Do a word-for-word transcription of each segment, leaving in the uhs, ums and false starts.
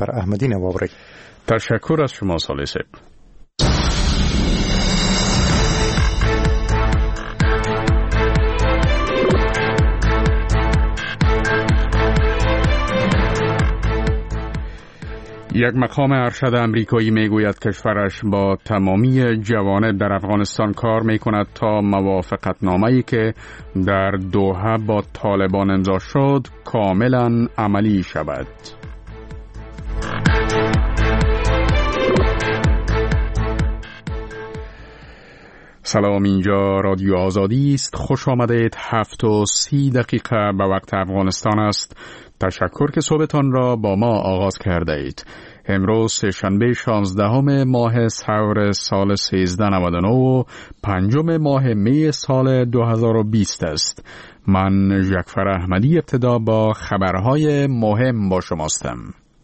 جعفر احمدی نوابری. تشکر از شما صالح صاحب. یک مقام ارشد امریکایی میگوید کشورش با تمامی جوانب در افغانستان کار میکند تا موافقتنامه‌ای که در دوحه با طالبان امضا شد کاملا عملی شود. سلام، اینجا رادیو آزادی است. خوش آمدید. هفت و سی دقیقه به وقت افغانستان است. تشکر که صبحتان را با ما آغاز کرده اید. امروز سه‌شنبه شانزدهم ماه سور سال سیزده نود و نه و پنجم ماه می سال دو هزار و بیست است. من جعفر احمدی ابتدا با خبرهای مهم با شماستم.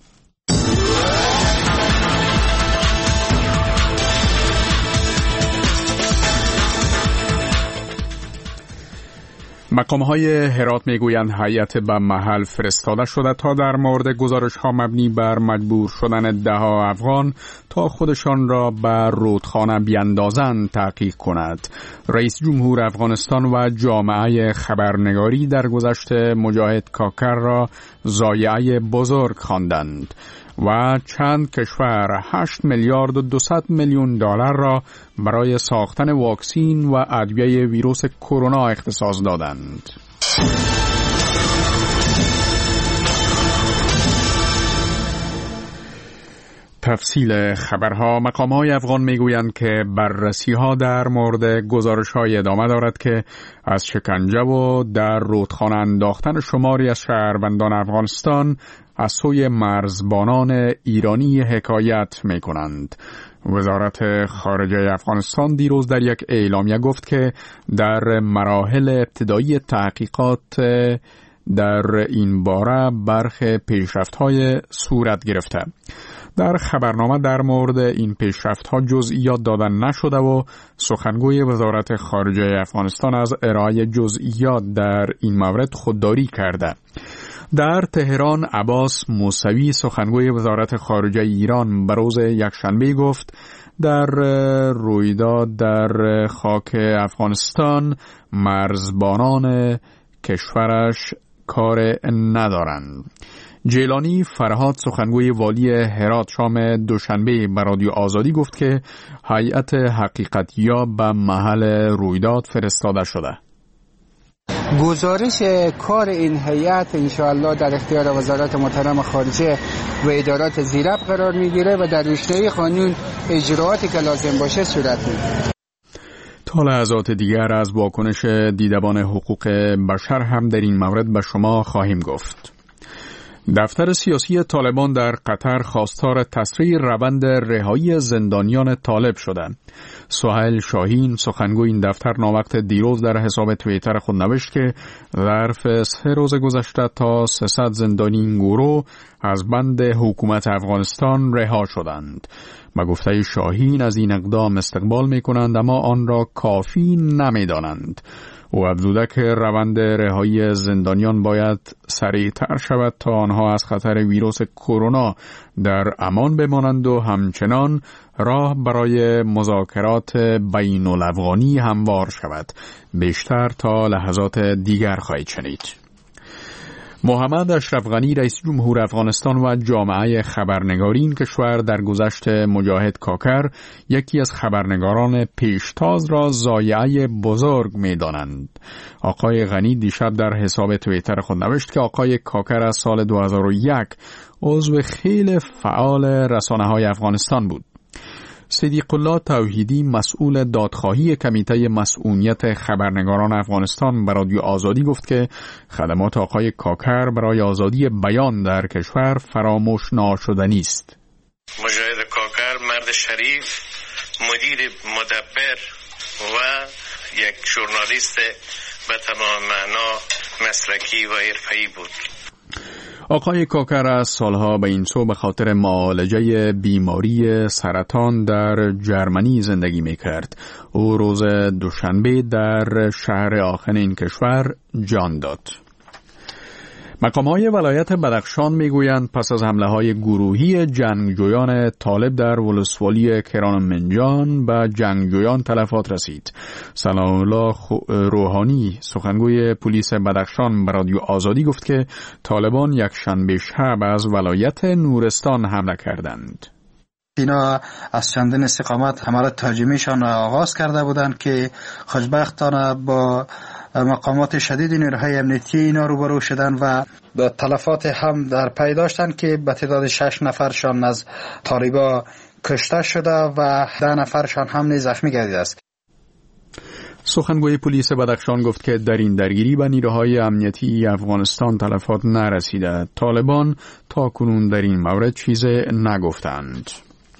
مقام‌های هرات میگویند هیئت به محل فرستاده شده تا در مورد گزارش‌ها مبنی بر مجبور شدن ده‌ها افغان تا خودشان را به رودخانه بیاندازند تحقیق کند. رئیس جمهور افغانستان و جامعه خبرنگاری در گذشته مجاهد کاکر را ضایعه بزرگ خواندند و چند کشور هشت میلیارد و دویست میلیون دلار را برای ساختن واکسین و ادویه ویروس کرونا اختصاص دادند. تفصیل خبرها. مقام‌های افغان میگویند که بررسی‌ها در مورد گزارش‌های ادامه دارد که از شکنجه و در رودخانه انداختن شماری از شهروندان افغانستان از سوی مرزبانان ایرانی حکایت می‌کنند. وزارت خارجه افغانستان دیروز در یک اعلامیه گفت که در مراحل ابتدایی تحقیقات در این باره برخی پیشرفت‌های صورت گرفته. در خبرنامه در مورد این پیشرفت‌ها جزئیات داده نشده و سخنگوی وزارت خارجه افغانستان از ارائه جزئیات در این مورد خودداری کرده. در تهران عباس موسوی سخنگوی وزارت خارجه ایران به روز یکشنبه گفت در رویداد در خاک افغانستان مرزبانان کشورش کار ندارند. جیلانی فرهاد سخنگوی والی هرات شام دوشنبه به رادیو آزادی گفت که هیئت حقیقتیاب به محل رویداد فرستاده شده. گزارش کار این هیئت انشاءالله در اختیار وزارت محترم خارجه و ادارات زیرب قرار میگیره و در روشنایی قانون اجرااتی که لازم باشه صورت میگیره. تا لحظات دیگر از واکنش دیدبان حقوق بشر هم در این مورد به شما خواهیم گفت. دفتر سیاسی طالبان در قطر خواستار تسریع روند رهایی زندانیان طالب شده. سهیل شاهین سخنگوی این دفتر ناوقت دیروز در حساب توییتر خود نوشت که ظرف سه روز گذشته تا سیصد زندانی این گروه از بند حکومت افغانستان رها شدند. به گفته شاهین از این اقدام استقبال می کنند اما آن را کافی نمی دانند. او افزوده که روند رهایی زندانیان باید سریعتر شود تا آنها از خطر ویروس کرونا در امان بمانند و همچنان راه برای مذاکرات بین الافغانی هموار شود. بیشتر تا لحظات دیگر خواهید شنید. محمد اشرف غنی رئیس جمهور افغانستان و جامعه خبرنگاری این کشور در گذشته مجاهد کاکر یکی از خبرنگاران پیشتاز را ضایعه بزرگ می دانند. آقای غنی دیشب در حساب توییتر خود نوشت که آقای کاکر از سال دو هزار و یک عضو خیلی فعال رسانه‌های افغانستان بود. صدیق الله توحیدی مسئول دادخواهی کمیته مسئولیت خبرنگاران افغانستان به رادیو آزادی گفت که خدمات آقای کاکر برای آزادی بیان در کشور فراموش ناشدنی است. مجاهد کاکر مرد شریف، مدیر مدبر و یک ژورنالیست به تمام معنا مسلکی و حرفه‌ای بود. آقای کاکر از سالها به این سو به خاطر معالجه بیماری سرطان در جرمنی زندگی می کرد. او روز دوشنبه در شهر آخن این کشور جان داد. مقام‌های ولایت بدخشان میگویند پس از حمله‌های گروهی جنگجویان طالب در ولسوالی کرمانشاه به جنگجویان تلفات رسید. سلام الله روحانی سخنگوی پلیس بدخشان به رادیو آزادی گفت که طالبان یک شنبه شب از ولایت نورستان حمله کردند. اینا از چندین استقامت حملات تهاجمیشان آغاز کرده بودند که خوشبختانه با مقامات شدید نیروهای امنیتی اینا روبرو شدن و تلفات هم در پی داشتن که به تعداد شش نفرشان از طالبا کشته شده و ده نفرشان هم نیز زخمی گردیده است. سخنگوی پلیس بدخشان گفت که در این درگیری به نیروهای امنیتی افغانستان تلفات نرسیده. طالبان تا کنون در این مورد چیزی نگفتند.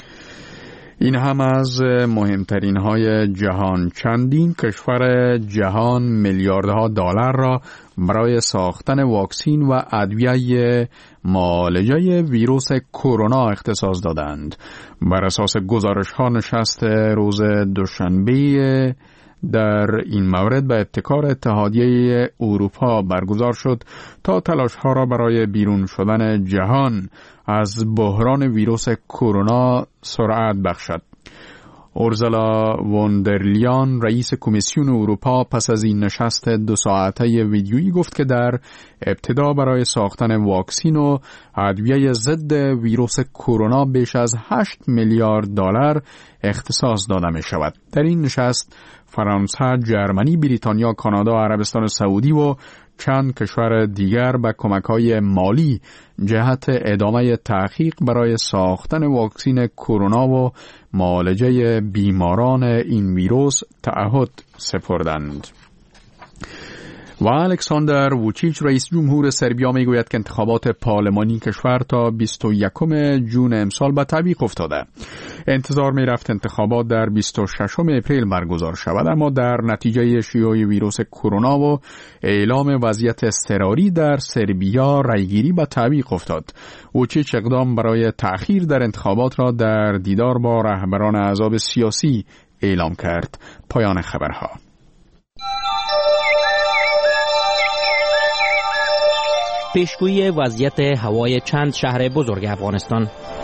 این هم از مهمترین های جهان. چندین کشور جهان میلیاردها دلار را برای ساختن واکسن و ادویه معالجه ویروس کرونا اختصاص دادند. بر اساس گزارش ها نشست روز دوشنبه در این مورد به ابتکار اتحادیه اروپا برگزار شد تا تلاش ها را برای بیرون شدن جهان از بحران ویروس کرونا سرعت بخشد. اورزلا ووندرلیان رئیس کمیسیون اروپا پس از این نشست دو ساعته ویدیویی گفت که در ابتدا برای ساختن واکسن و ادویه ضد ویروس کرونا بیش از هشت میلیارد دلار اختصاص داده می شود. در این نشست فرانسه، ژرمنی، بریتانیا، کانادا، عربستان سعودی و چند کشور دیگر به کمک‌های مالی جهت ادامه تحقیق برای ساختن واکسن کرونا و معالجه بیماران این ویروس تعهد سپردند. و الکساندر ووچیچ رئیس جمهور سربیا میگوید که انتخابات پارلمانی کشور تا بیست و یکم ژوئن امسال به تعویق افتاده. انتظار می رفت انتخابات در بیست و ششم اپریل برگزار شود، اما در نتیجه شیوع ویروس کرونا و اعلام وضعیت اضطراری در سربیا رأیگیری به تعویق افتاد. ووچیچ اقدام برای تأخیر در انتخابات را در دیدار با رهبران احزاب سیاسی اعلام کرد. پایان خبرها. پیشگویی وضعیت هوای چند شهر بزرگ افغانستان.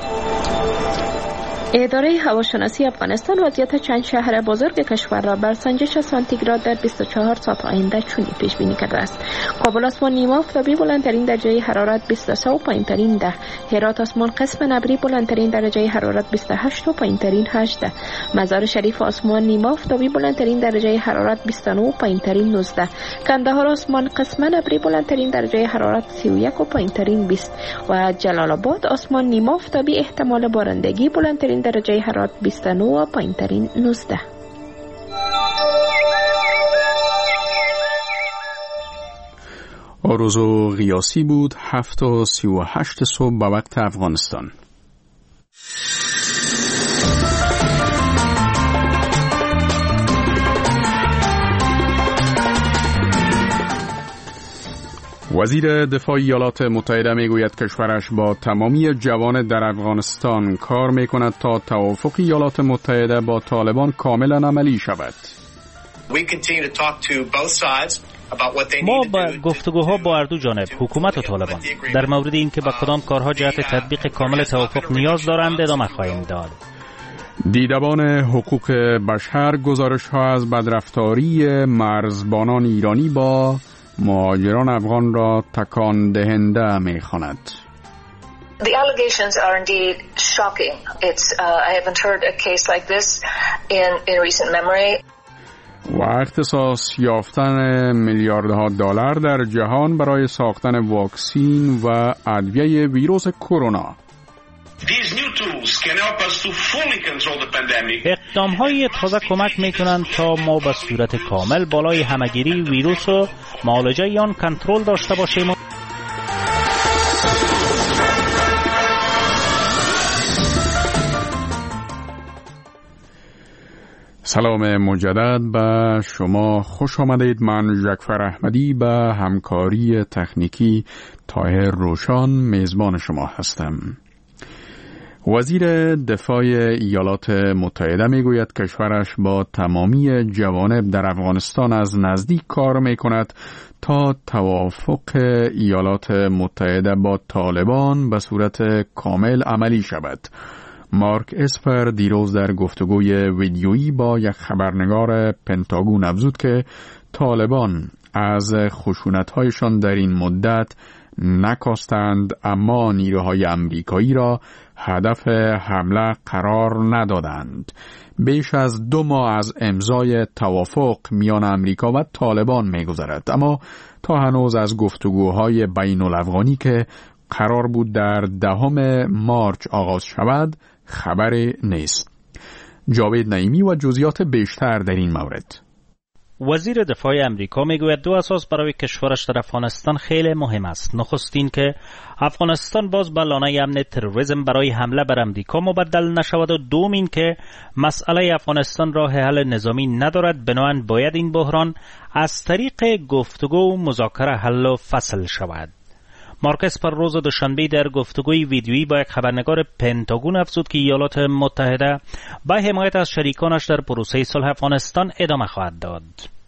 اداره هواشناسی افغانستان وضعیت چند شهر بزرگ کشور را بر سنجش سانتیگراد در بیست و چهار ساعت آینده چنین پیش بینی کرده است. کابل آسمان نیمه آفتابی بلندترین درجه حرارت بیست و سه و پایینترین ده. هرات آسمان قسم ابری بلندترین درجه حرارت بیست و هشت و پایینترین هجده. مزار شریف آسمان نیمه آفتابی بلندترین درجه حرارت بیست و نه و پایینترین نوزده. کندهار آسمان قسم ابری بلندترین درجه حرارت سی و یک و پایینترین بیست. و جلال آباد آسمان نیمه آفتابی احتمال بارندگی بلندترین درجه حرارت بیست و نه و پایینترین نوزده. آروز و قیاسی بود هفت و سی و هشت صبح به وقت افغانستان. وزیر دفاع ایالات متحده میگوید کشورش با تمامی جوان در افغانستان کار میکند تا توافق ایالات متحده با طالبان کاملا عملی شود. ما با گفتگوها با هر دو جانب، حکومت و طالبان، در مورد اینکه با کدام کارها جهت تطبیق کامل توافق نیاز دارند ادامه خواهیم داد. دیدبان حقوق بشر گزارش ها از بدرفتاری مرزبانان ایرانی با مهاجران افغان را تکان دهنده می خواند. The allegations are indeed shocking. It's uh, I haven't heard a case like this in in recent memory. و اختصاص یافتن میلیاردها دلار در جهان برای ساختن واکسن و ادویه ویروس کرونا. اقدام‌های تازه کمک می‌کنند تا ما به صورت کامل بالای همه‌گیری ویروس و معالجه آن کنترل داشته باشیم. سلام مجدد به شما، خوش آمدید. من جعفر احمدی به همکاری تکنیکی طاهر روشان میزبان شما هستم. وزیر دفاع ایالات متحده میگوید کشورش با تمامی جوانب در افغانستان از نزدیک کار میکند تا توافق ایالات متحده با طالبان به صورت کامل عملی شود. مارک اسپر دیروز در گفتگوی ویدیویی با یک خبرنگار پنتاگون افزود که طالبان از خشونت‌هایشان در این مدت نکاستند، اما نیروهای امریکایی را هدف حمله قرار ندادند. بیش از دو ماه از امضای توافق میان امریکا و طالبان می‌گذرد، اما تا هنوز از گفتگوهای بین الافغانی که قرار بود در دهم مارچ آغاز شود خبری نیست. جاوید نعیمی و جزئیات بیشتر در این مورد. وزیر دفاع امریکا میگوید دو اساس برای کشورش در افغانستان خیلی مهم است. نخستین که افغانستان باز به لانه امن تروریسم برای حمله بر امریکا مبدل نشود و دوم این که مسئله افغانستان راه حل نظامی ندارد، بنابراین باید این بحران از طریق گفتگو و مذاکره حل و فصل شود. مارک اسپر روز دوشنبه در گفتگوی ویدیویی با یک خبرنگار پنتاگون افزود که ایالات متحده با حمایت از شریکانش در پروسه صلح افغانستان ادامه خواهد داد.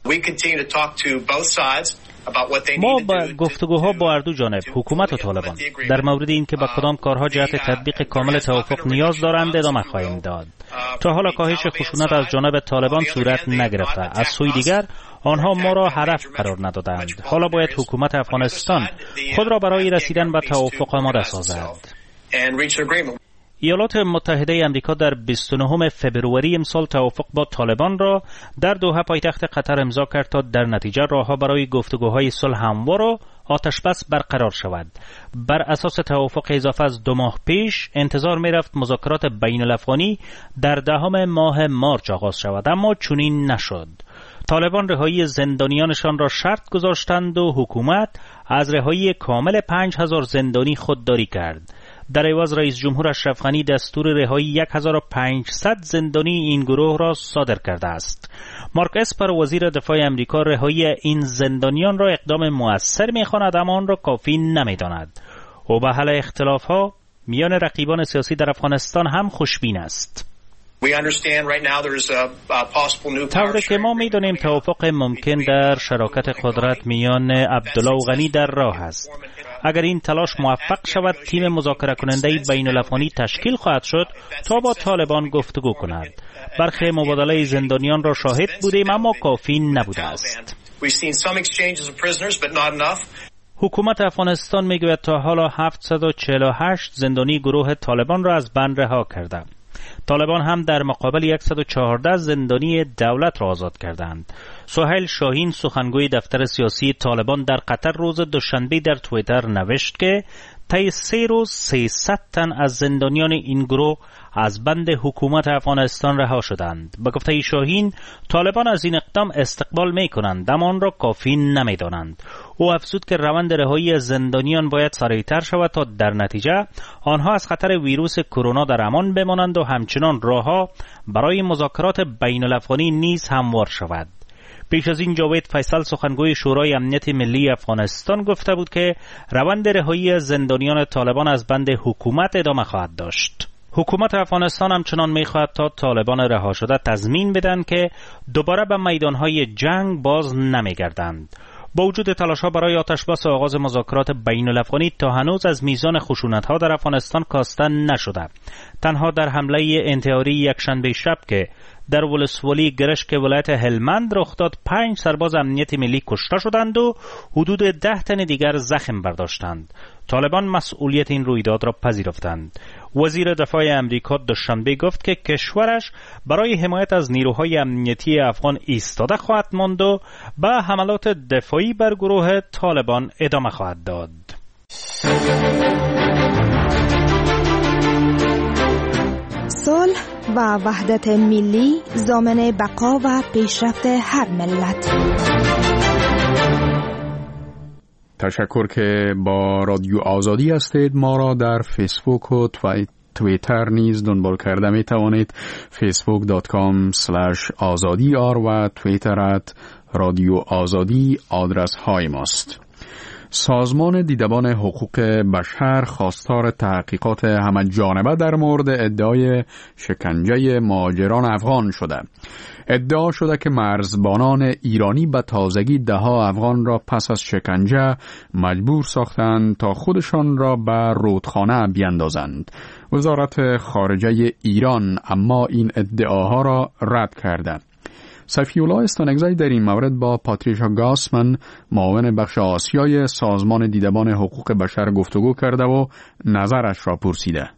ما با گفتگوها با هر دو جانب، حکومت و طالبان، در مورد اینکه با کدام کارها جهت تطبیق کامل توافق نیاز دارند ادامه خواهیم داد. تا حالا کاهش خشونت از جانب طالبان صورت نگرفته، از سوی دیگر آنها ما را هدف قرار ندادند. حالا باید حکومت افغانستان خود را برای رسیدن به توافق آماده سازد. ایالات متحده امریکا در بیست و نهم فوریه امسال توافق با طالبان را در دوحه پایتخت قطر امضا کرد تا در نتیجه راهها برای گفتگوهای صلح هموار و آتشبس برقرار شود. بر اساس توافق اضافه از دو ماه پیش انتظار می رفت مذاکرات بین الافغانی در دهم ماه مارچ آغاز شود، اما چنین نشد. طالبان رهایی زندانیانشان را شرط گذاشتند و حکومت از رهایی کامل پنج هزار زندانی خودداری کرد. در عوض رئیس جمهور اشرف غنی دستور رهایی یک هزار و پانصد زندانی این گروه را صادر کرده است. مارک اسپر وزیر دفاع امریکا رهایی این زندانیان را اقدام مؤثر می‌خواند، اما آن را کافی نمی‌داند. او به حل اختلاف‌ها میان رقیبان سیاسی در افغانستان هم خوشبین است. طوری که ما می‌دانیم توافق ممکن در شراکت قدرت میان عبدالله و غنی در راه است. اگر این تلاش موفق شود تیم مذاکره کننده بین الافغانی تشکیل خواهد شد تا با طالبان گفتگو کند. برخی مبادله زندانیان را شاهد بودیم اما کافی نبوده است. حکومت افغانستان میگوید تا حالا هفتصد و چهل و هشت زندانی گروه طالبان را از بند رها کرده. طالبان هم در مقابل صد و چهارده زندانی دولت را آزاد کردند. سهیل شاهین سخنگوی دفتر سیاسی طالبان در قطر روز دوشنبه در توییتر نوشت که طی سه روز سیصد تن از زندانیان این گروه از بند حکومت افغانستان رها شدند. به گفته شاهین طالبان از این اقدام استقبال می کنند اما آن را کافی نمی دانند. او افزود که روند رهایی زندانیان باید سریعتر شود تا در نتیجه آنها از خطر ویروس کرونا در امان بمانند و همچنان راهها برای مذاکرات بین الافغانی نیز هموار شود. پیش از این جاوید فیصل سخنگوی شورای امنیت ملی افغانستان گفته بود که روند رهایی زندانیان طالبان از بند حکومت ادامه خواهد داشت. حکومت افغانستان همچنان می‌خواهد تا طالبان رها شده تضمین بدن که دوباره به میدان‌های جنگ باز نمی‌گردند. با وجود تلاش‌ها برای آتشبس و آغاز مذاکرات بین الافغانی تا هنوز از میزان خشونت‌ها در افغانستان کاسته نشده. تنها در حمله انتحاری یکشنبه شب که در ولسوالی گرشک ولایت هلمند رخ داد پنج سرباز امنیت ملی کشته شدند و حدود ده تن دیگر زخم برداشتند. طالبان مسئولیت این رویداد را پذیرفتند. وزیر دفاع امریکا دوشنبه گفت که کشورش برای حمایت از نیروهای امنیتی افغان ایستاده خواهد ماند و به حملات دفاعی بر گروه طالبان ادامه خواهد داد. صلح و وحدت ملی ضامن بقا و پیشرفت هر ملت. تشکر که با رادیو آزادی هستید. ما را در فیسبوک و توییتر نیز دنبال کرده می توانید. فیسبوک دات کام اسلش آزادی آر و توییتر ات رادیو آزادی آدرس های ماست. سازمان دیدبان حقوق بشر خواستار تحقیقات همه‌جانبه در مورد ادعای شکنجه مهاجران افغان شده. ادعا شده که مرزبانان ایرانی به تازگی دهها افغان را پس از شکنجه مجبور ساختند تا خودشان را به رودخانه بیندازند. وزارت خارجه ایران اما این ادعاها را رد کرده. صفی‌الله استانکزی در این مورد با پاتریشا گاسمن معاون بخش آسیای سازمان دیدبان حقوق بشر گفتگو کرده و نظرش را پرسیده.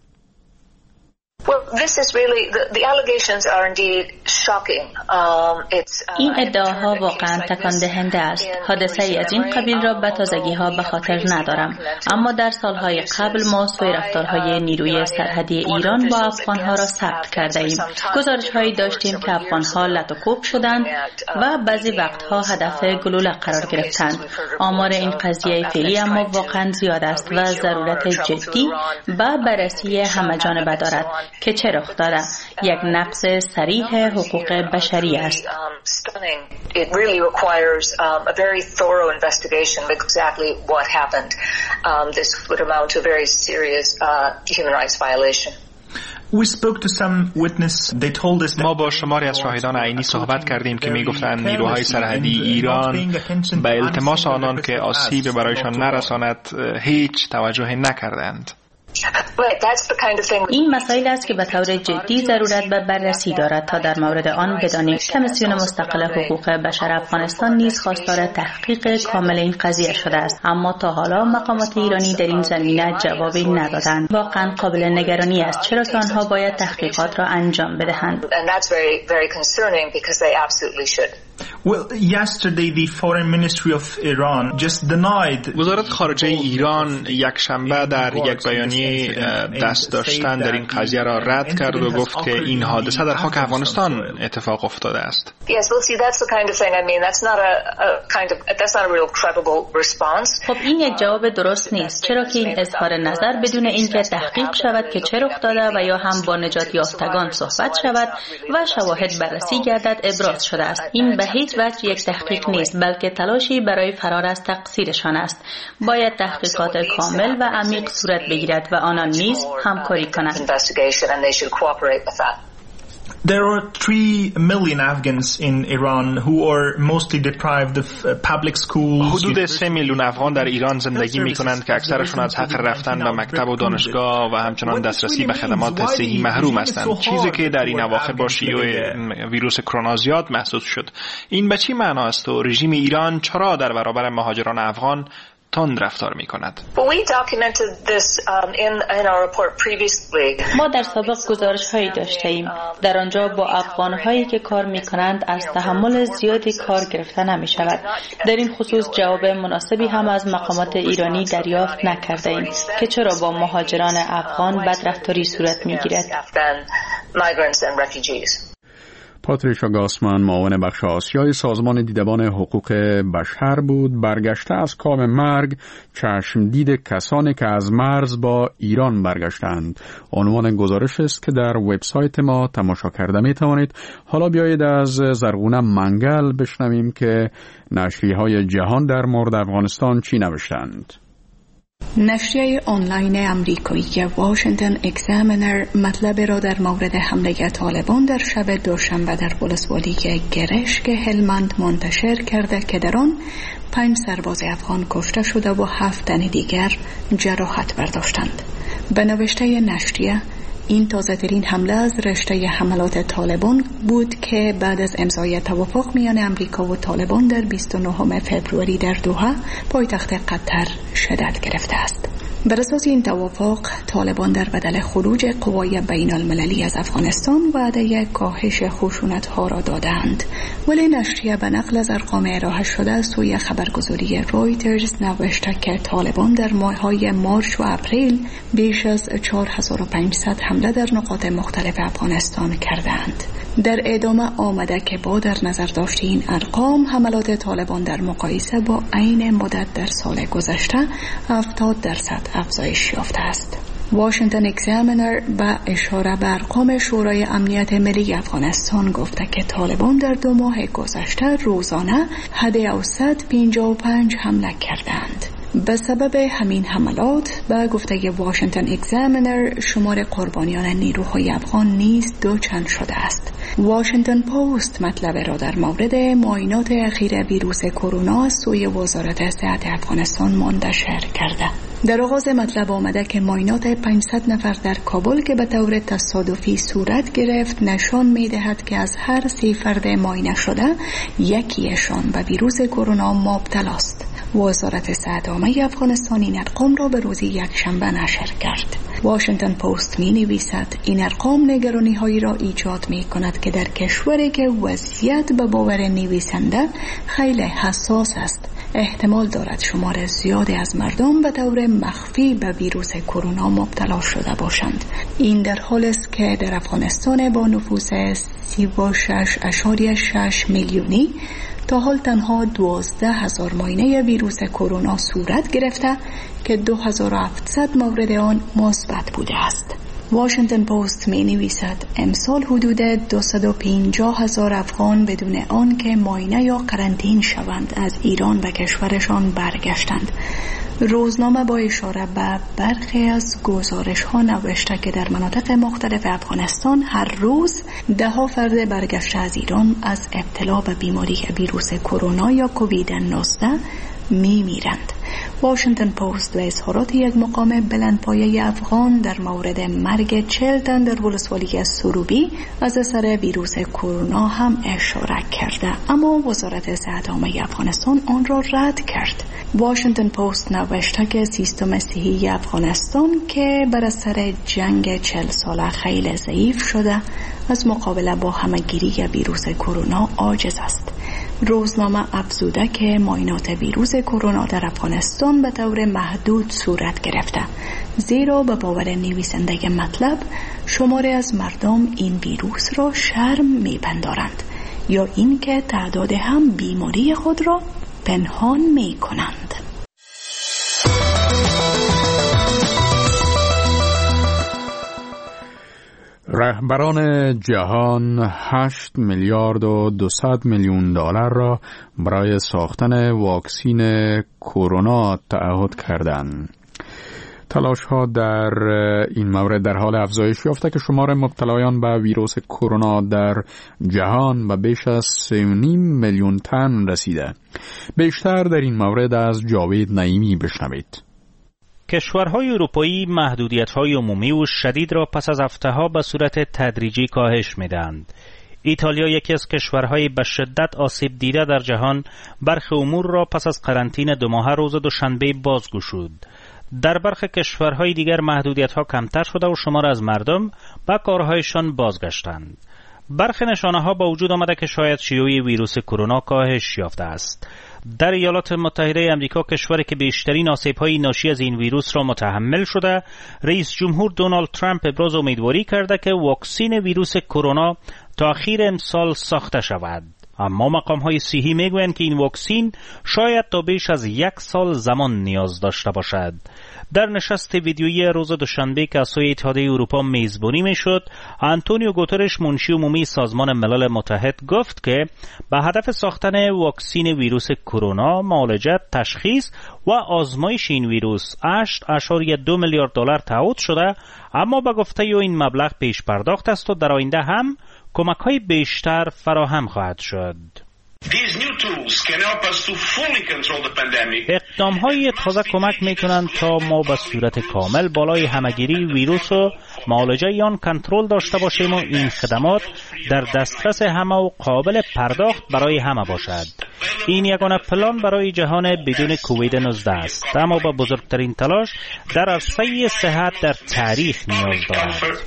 این ادعاها واقعا تکان دهنده است. حادثه ای از این قبیل را به تازگی ها به خاطر ندارم، اما در سالهای قبل ما سوء رفتارهای نیروی سرحدی ایران با افغان ها را ثبت کرده ایم. گزارش هایی داشتیم که افغان ها لط و کوب شدند و بعضی وقتها هدف گلوله قرار گرفتند. آمار این قضیه فعلی اما واقعا زیاد است و ضرورت جدی به بررسی همه‌جانبه دارد که چه رخ داده. یک نقض صریح حقوق بشری است. ما با شماری از شاهدان عینی صحبت کردیم که میگفتند نیروهای سرحدی ایران به التماس آنان که آسیب برایشان نرساند هیچ توجه نکردند. این مسائل است که به طور جدی ضرورت به بررسی دارد تا در مورد آن بدانیم. کمیسیون مستقل حقوق بشر افغانستان نیز خواستار تحقیق کامل این قضیه شده است، اما تا حالا مقامات ایرانی در این زمینه جوابی ندادند. واقعا قابل نگرانی است، چرا که آنها باید تحقیقات را انجام بدهند. وزارت خارجه ایران یک شنبه در یک بیانیه دست داشتن در این قضیه را رد کرد و گفت که این حادثه در خاک افغانستان اتفاق افتاده است. خب این یک جواب درست نیست، چرا که این اظهار نظر بدون اینکه تحقیق شود که چه رخ داده و یا هم با نجات یافتگان صحبت شود و شواهد بررسی گردد ابراز شده است. این به هیچ وجه یک تحقیق نیست، بلکه تلاشی برای فرار از تقصیرشان است. باید تحقیقات کامل و عمیق صورت بگیرد و آنان نیز همکاری کنند. There are three million Afghans in Iran who are mostly deprived of public schools. حدود سه میلیون افغان در ایران زندگی می‌کنند که اکثرشون از حق رفتن به مکتب و دانشگاه و همچنان دسترسی به خدمات صحی محروم هستند، چیزی که در این اواخر با شیوع ویروس کرونا زیاد محسوس شد. این به چی معنا است و رژیم ایران چرا در برابر مهاجران افغان تند رفتار می کند؟ ما در سابق گزارش هایی داشته ایم. در آنجا با افغان هایی که کار می کنند از تحمل زیادی کار گرفته نمی شود. در این خصوص جواب مناسبی هم از مقامات ایرانی دریافت نکرده ایم که چرا با مهاجران افغان بدرفتاری صورت می گیرد. پاتریشا گاسمن معاون بخش آسیای سازمان دیدبان حقوق بشر بود. برگشته از کام مرگ چشم دید کسانی که از مرز با ایران برگشتند. عنوان گزارش است که در وبسایت ما تماشا کرده می توانید. حالا بیایید از زرغونه منگل بشنویم که نشریه‌های جهان در مورد افغانستان چی نوشتند. نشریه آنلاین امریکایی واشنگتن اگزامینر مطلب را در مورد حمله طالبان در شب دوشنبه در ولسوالی گرشک هلمند منتشر کرده که در آن پنج سرباز افغان کشته شده و هفت تن دیگر جراحت برداشتند. به نوشته نشریه این تازه‌ترین حمله از رشته حملات طالبان بود که بعد از امضای توافق میان امریکا و طالبان در بیست و نهم فوریه در دوحه پایتخت قطر شدت گرفته است. بر اساس این توافق طالبان در بدل خروج قوای بین المللی از افغانستان وعده کاهش خشونت‌ها را دادند، ولی نشریه به نقل از ارقام ارائه شده از سوی خبرگزاری رویترز نوشته که طالبان در ماه‌های مارچ و اپریل بیش از چهار هزار و پانصد حمله در نقاط مختلف افغانستان کردند. در ادامه آمده که با در نظر داشت این ارقام حملات طالبان در مقایسه با عین مدت در سال گذشته هفتاد درصد افزایش یافته است. واشنگتن اگزامینر با اشاره به ارقام شورای امنیت ملی افغانستان گفته که طالبان در دو ماه گذشته روزانه حد اوسط پنجاه و پنج حمله کردند. به سبب همین حملات به گفته واشنگتن اگزامینر شمار قربانیان نیروهای افغان نیز دو چند شده است. واشنگتن پست مطلب را در مورد معاینات اخیر ویروس کرونا از سوی وزارت صحت افغانستان منتشر کرده. در آغاز مطلب آمده که معاینات پانصد نفر در کابل که به طور تصادفی صورت گرفت نشان می‌دهد که از هر سی فرد معاینه شده یکیشان به ویروس کرونا مبتلا است. وزارت صحت عامه افغانستان این ارقام را به روز یکشنبه نشر کرد. واشنگتن پست می نویسد این ارقام نگرانی هایی را ایجاد می کند که در کشوری که وضعیت به باور نویسنده خیلی حساس است احتمال دارد شمار زیادی از مردم به طور مخفی به ویروس کرونا مبتلا شده باشند. این در حالی است که در افغانستان با نفوس سی و شش ممیز شش میلیونی تا حال تنها دوازده هزار معاینه ویروس کرونا صورت گرفته که دو هزار و هفتصد مورد آن مثبت بوده است. واشنگتن پست می نویسد امسال حدود دویست و پنجاه هزار افغان بدون آن که معاینه یا قرنطین شوند از ایران به کشورشان برگشتند. روزنامه با اشاره به برخی از گزارش ها نوشته که در مناطق مختلف افغانستان هر روز ده ها فرد برگشته از ایران از ابتلا به بیماری ویروس کرونا یا کووید نوزده می میرند. واشنگتن پست و اظهارات یک مقام بلندپایه افغان در مورد مرگ چهل تن در ولسوالی سروبی از اثر ویروس کرونا هم اشاره کرده، اما وزارت صحت عامه افغانستان آن را رد کرد. واشنگتن پست نوشته که سیستم صحی افغانستان که بر اثر جنگ چهل ساله خیلی ضعیف شده از مقابله با همه‌گیری ویروس کرونا عاجز است. روزنامه افزوده که معاینات ویروس کرونا در افغانستان به طور محدود صورت گرفته، زیرا به باور نویسنده مطلب شماری از مردم این ویروس را شرم می‌پندارند یا اینکه تعداد هم بیماری خود را پنهان می‌کنند. رهبران جهان هشت میلیارد و دویست میلیون دلار را برای ساختن واکسین کرونا تعهد کردند. تلاش ها در این مورد در حال افزایش یافته که شمار مبتلایان به ویروس کرونا در جهان به بیش از سه و نیم میلیون تن رسیده. بیشتر در این مورد از جاوید نعیمی بشنوید. کشورهای اروپایی محدودیت‌های عمومی و شدید را پس از هفته‌ها به صورت تدریجی کاهش می‌دهند. ایتالیا یکی از کشورهای به شدت آسیب دیده در جهان برخی امور را پس از قرنطینه دو ماهه روز دوشنبه بازگشود. در برخی کشورهای دیگر محدودیت‌ها کمتر شده و شمار از مردم به کارهایشان بازگشتند. برخی نشانه‌ها با وجود آمده که شاید شیوع ویروس کرونا کاهش یافته است. در ایالات متحده آمریکا، کشوری که بیشترین آسیب‌های ناشی از این ویروس را متحمل شده، رئیس جمهور دونالد ترامپ ابراز امیدواری کرده که واکسین ویروس کرونا تا آخر امسال ساخته شود. اما مقام‌های صحی میگویند که این واکسین شاید تا بیش از یک سال زمان نیاز داشته باشد. در نشست ویدیویی روز دوشنبه که از سوی اتحادیه اروپا میزبانی میشد، آنتونیو گوترش منشی عمومی سازمان ملل متحد گفت که به هدف ساختن واکسین ویروس کرونا، معالجه، تشخیص و آزمایش این ویروس هشت ممیز دو میلیارد دلار تعهد شده، اما به گفته او این مبلغ پیش پرداخت است و در آینده هم کمک‌های بیشتر فراهم خواهد شد. اقدام‌های تازه کمک می‌کنند تا ما به صورت کامل بالای همه‌گیری ویروس و معالجه آن کنترل داشته باشیم و این خدمات در دسترس همه و قابل پرداخت برای همه باشد. این یگانه پلان برای جهان بدون کووید نوزده است، اما با بزرگترین تلاش در عرصه صحت در تاریخ نیاز دارد.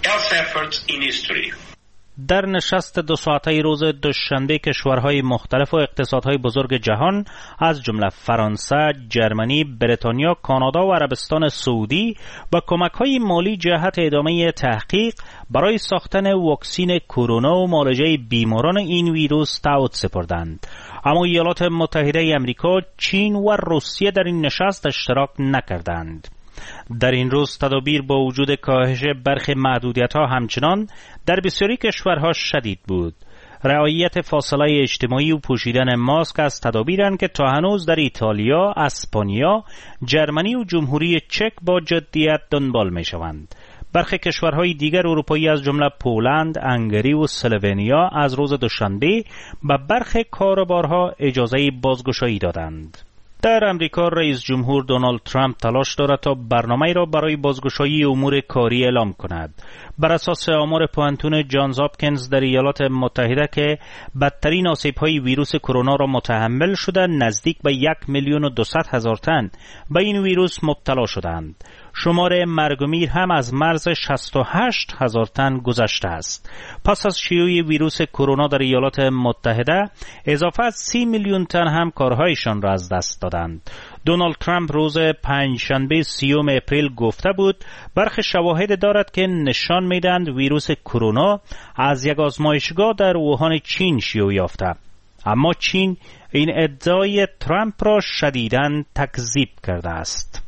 در نشست دو ساعته روز دوشنبه کشورهای مختلف و اقتصادهای بزرگ جهان از جمله فرانسه، جرمنی، بریتانیا، کانادا و عربستان سعودی با کمک‌های مالی جهت ادامه تحقیق برای ساختن واکسین کرونا و معالجه بیماران این ویروس تعهد سپردند. اما ایالات متحده آمریکا، چین و روسیه در این نشست اشتراک نکردند. در این روز تدابیر با وجود کاهش برخی محدودیت‌ها همچنان در بسیاری کشورها شدید بود. رعایت فاصله اجتماعی و پوشیدن ماسک از تدابیرند که تا هنوز در ایتالیا، اسپانیا، جرمنی و جمهوری چک با جدیت دنبال می شوند. برخی کشورهای دیگر اروپایی از جمله پولند، انگری و اسلوونیا از روز دوشنبه به برخی کاروبارها اجازه بازگشایی دادند. در امریکا رئیس جمهور دونالد ترامپ تلاش دارد تا برنامه‌ای را برای بازگشایی امور کاری اعلام کند. بر اساس آمار پوانتون جانز هاپکینز در ایالات متحده که بدترین آسیب‌های ویروس کرونا را متحمل شده، نزدیک به یک میلیون و دویست هزار تن به این ویروس مبتلا شدند. شمار مرگ و میر هم از مرز شصت و هشت هزار تن گذشته است. پس از شیوع ویروس کرونا در ایالات متحده، اضافه از سی میلیون تن هم کارهایشان را از دست دادند. دونالد ترامپ روز پنجشنبه سیوم اپریل گفته بود برخی شواهد دارد که نشان میدهند ویروس کرونا از یک آزمایشگاه در ووهان چین شیوع یافته. اما چین این ادعای ترامپ را شدیداً تکذیب کرده است.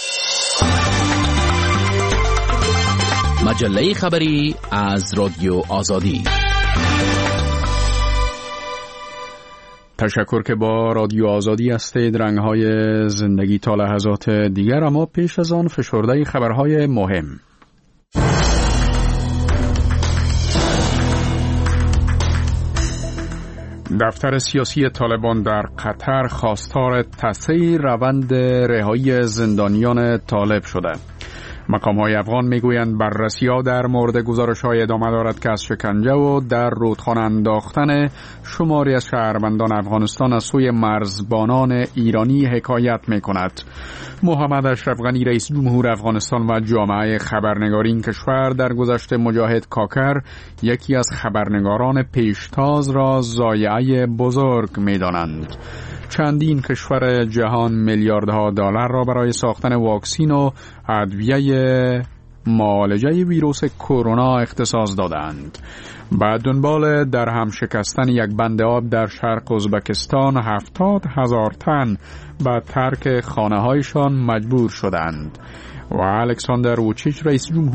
مجله خبری از رادیو آزادی. تشکر که با رادیو آزادی هستید. رنگ‌های زندگی تا لحظات دیگر، اما پیش از آن فشرده خبرهای مهم. دفتر سیاسی طالبان در قطر خواستار تسریع روند رهایی زندانیان طالب شده. مقام‌های افغان میگویند بررسی‌ها در مورد گزارش‌های ادامه دارد که از شکنجه و در رودخانه انداختن شماری از شهروندان افغانستان از سوی مرزبانان ایرانی حکایت می‌کند. محمد اشرف غنی رئیس جمهور افغانستان و جامعه خبرنگاری این کشور در گذشته مجاهد کاکر یکی از خبرنگاران پیشتاز را ضایعه بزرگ می‌دانند. چندین کشور جهان میلیاردها دلار را برای ساختن واکسین و ادویه معالجه ویروس کرونا اختصاص دادند. بعد دنبال در هم شکستن یک بند آب در شرق ازبکستان، هفتاد هزار تن به ترک خانه هایشان مجبور شدند. و الکساندر ووچیچ رئیس جمهور